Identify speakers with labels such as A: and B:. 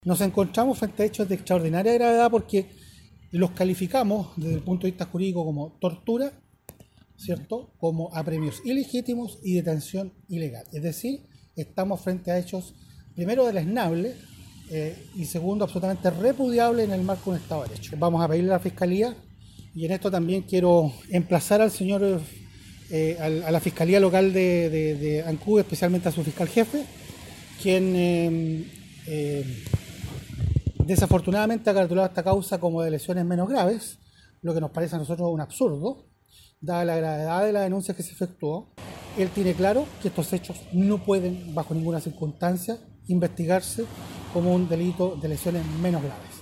A: Nos encontramos frente a hechos de extraordinaria gravedad porque los calificamos desde el punto de vista jurídico como tortura, ¿cierto? Como apremios ilegítimos y detención ilegal. Es decir, estamos frente a hechos, primero, deleznables y segundo, absolutamente repudiables en el marco de un Estado de Derecho. Vamos a pedirle a la Fiscalía, y en esto también quiero emplazar al señor, a la Fiscalía Local de Ancud, especialmente a su fiscal jefe, quien desafortunadamente ha caracterizado esta causa como de lesiones menos graves, lo que nos parece a nosotros un absurdo, dada la gravedad de la denuncia que se efectuó. Él tiene claro que estos hechos no pueden, bajo ninguna circunstancia, investigarse como un delito de lesiones menos graves.